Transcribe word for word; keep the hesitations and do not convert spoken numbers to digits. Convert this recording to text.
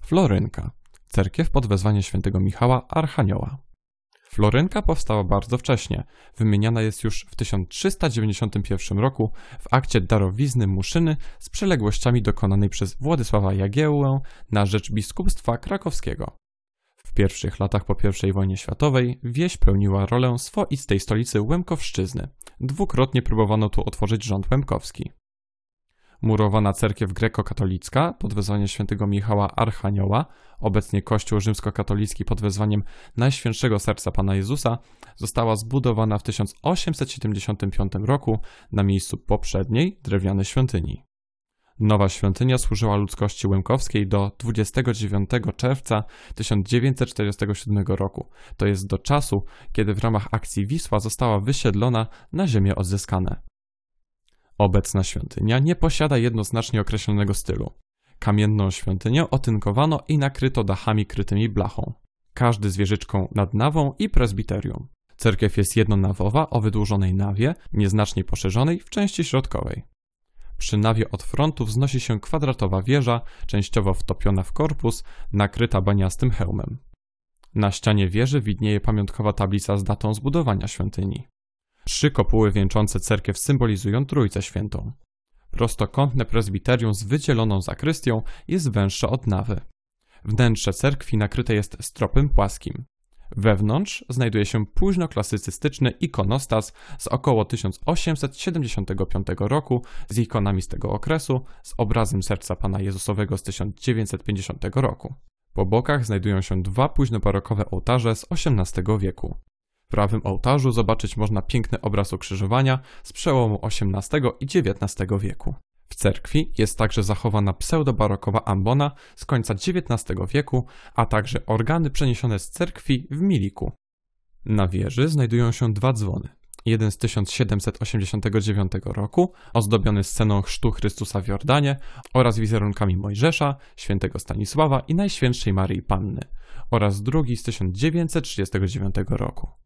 Florynka. Cerkiew pod wezwaniem świętego Michała Archanioła. Florynka powstała bardzo wcześnie. Wymieniana jest już w tysiąc trzysta dziewięćdziesiątym pierwszym roku w akcie darowizny Muszyny z przyległościami dokonanej przez Władysława Jagiełłę na rzecz biskupstwa krakowskiego. W pierwszych latach po pierwszej wojnie światowej wieś pełniła rolę swoistej stolicy Łemkowszczyzny. Dwukrotnie próbowano tu otworzyć rząd łemkowski. Murowana cerkiew grekokatolicka pod wezwaniem świętego Michała Archanioła, obecnie kościół rzymskokatolicki pod wezwaniem Najświętszego Serca Pana Jezusa, została zbudowana w tysiąc osiemset siedemdziesiątym piątym roku na miejscu poprzedniej drewnianej świątyni. Nowa świątynia służyła ludzkości łemkowskiej do dwudziestego dziewiątego czerwca tysiąc dziewięćset czterdziestego siódmego roku, to jest do czasu, kiedy w ramach akcji Wisła została wysiedlona na ziemię odzyskane. Obecna świątynia nie posiada jednoznacznie określonego stylu. Kamienną świątynię otynkowano i nakryto dachami krytymi blachą. Każdy z wieżyczką nad nawą i prezbiterium. Cerkiew jest jednonawowa o wydłużonej nawie, nieznacznie poszerzonej w części środkowej. Przy nawie od frontu wznosi się kwadratowa wieża, częściowo wtopiona w korpus, nakryta baniastym hełmem. Na ścianie wieży widnieje pamiątkowa tablica z datą zbudowania świątyni. Trzy kopuły wieńczące cerkiew symbolizują Trójcę Świętą. Prostokątne prezbiterium z wydzieloną zakrystią jest węższe od nawy. Wnętrze cerkwi nakryte jest stropem płaskim. Wewnątrz znajduje się późnoklasycystyczny ikonostas z około tysiąc osiemset siedemdziesiątego piątego roku z ikonami z tego okresu, z obrazem Serca Pana Jezusowego z tysiąc dziewięćset pięćdziesiątego roku. Po bokach znajdują się dwa późnobarokowe ołtarze z osiemnastego wieku. W prawym ołtarzu zobaczyć można piękny obraz ukrzyżowania z przełomu osiemnastego i dziewiętnastego wieku. W cerkwi jest także zachowana pseudobarokowa ambona z końca dziewiętnastego wieku, a także organy przeniesione z cerkwi w Miliku. Na wieży znajdują się dwa dzwony. Jeden z tysiąc siedemset osiemdziesiątego dziewiątego roku, ozdobiony sceną chrztu Chrystusa w Jordanie oraz wizerunkami Mojżesza, świętego Stanisława i Najświętszej Maryi Panny, oraz drugi z tysiąc dziewięćset trzydziestego dziewiątego roku.